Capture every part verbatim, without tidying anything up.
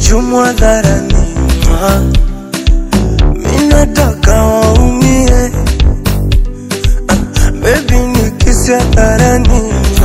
vichumu hadharani, mimi nataka waumie. Baby nikisi hadharani,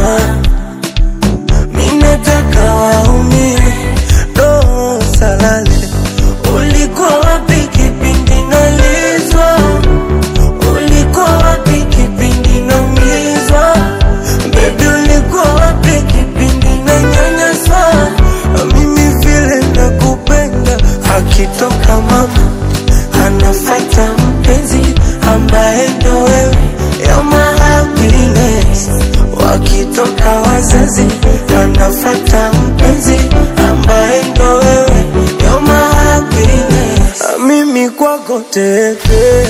mimi nataka waumie. No salale, ulikuwa wapi kipindi nalizwa? Ulikuwa wapi kipindi naumizwa? Baby ulikuwa wapi kipindi nanyanyaswa? Mimi vile nakupenda, akitoka mama anafuata mpenzi ambaye ndo wewe. You're my happiness. Wakitoka wazazi anafuata mpenzi ambaye ndo wewe. You're my happiness. Mimi kwako tete,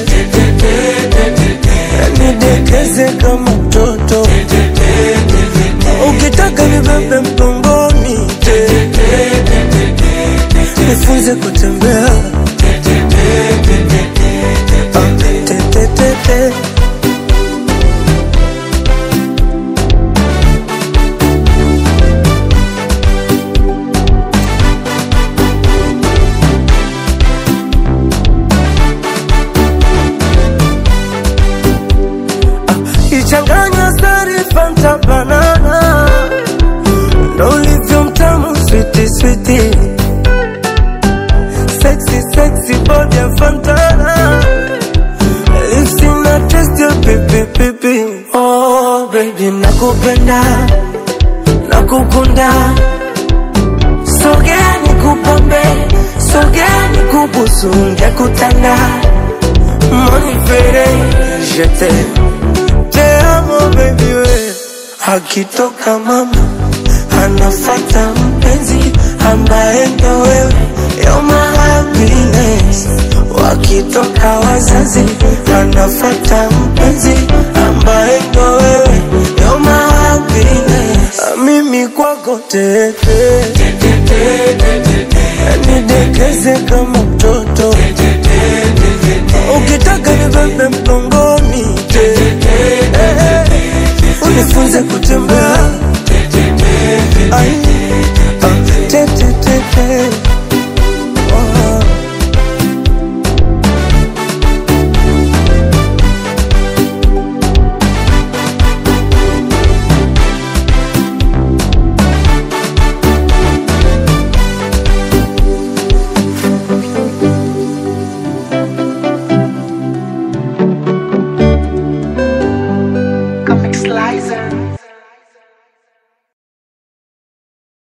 nidekeze kama mtoto. Ukitaka nibebe mgongoni, nifunze kutembea. Tete ichanganya sari fanta banana, ndo ulivyo mtamu sweetie sweetie. Sexy sexy body ya Fantana, lips in a taste ya pipi pipi. Oh baby nakupenda, nakukunda. Sogea nikupambe, sogea nikubusu, ngekutanda. Monifere, je t'aime, te amo baby we. Akitoka mama anafuata mpenzi ambaye ndo wewe. You're my happiness. Wakitoka wazazi anafuata mpenzi ambaye ndo wewe. You're my happiness. Mimi kwako tete, nidekeze kama mtoto. Ukitaka nibebe mgongoni, unifunze kutembea. Ay, tete tete. Comic Slicer.